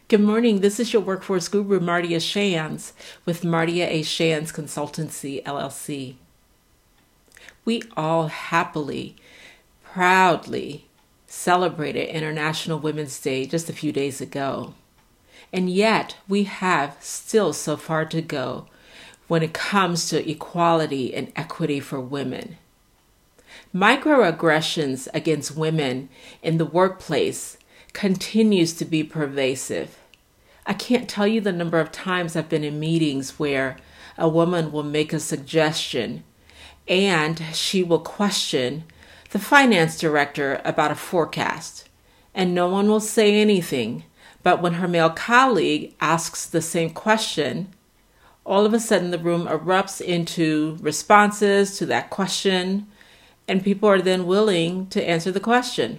Good morning. This is your workforce guru, Mardia Shands, with Mardia A. Shands Consultancy, LLC. We all happily, proudly celebrated International Women's Day just a few days ago. And yet, we have still so far to go when it comes to equality and equity for women. Microaggressions against women in the workplace continues to be pervasive. I can't tell you the number of times I've been in meetings where a woman will make a suggestion and she will question the finance director about a forecast, and no one will say anything. But when her male colleague asks the same question, all of a sudden the room erupts into responses to that question, and people are then willing to answer the question.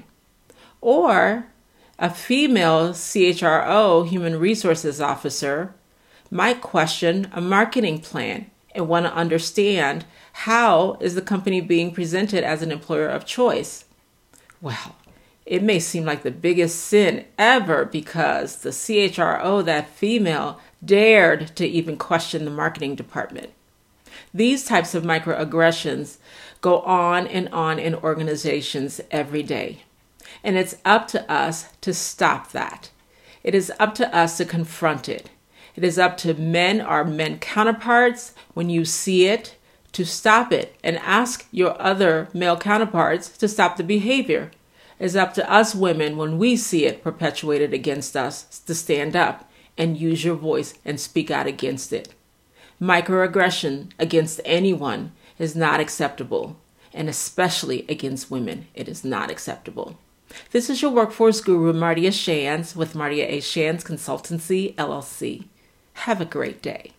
Or a female CHRO, human resources officer, might question a marketing plan and want to understand how is the company being presented as an employer of choice. Well, it may seem like the biggest sin ever because the CHRO, that female, dared to even question the marketing department. These types of microaggressions go on in organizations every day. And it's up to us to stop that. It is up to us to confront it. It is up to our men counterparts, when you see it, to stop it and ask your other male counterparts to stop the behavior. It is up to us women, when we see it perpetuated against us, to stand up and use your voice and speak out against it. Microaggression against anyone is not acceptable, and especially against women, it is not acceptable. This is your workforce guru, Mardia Shands, with Mardia A. Shands Consultancy, LLC. Have a great day.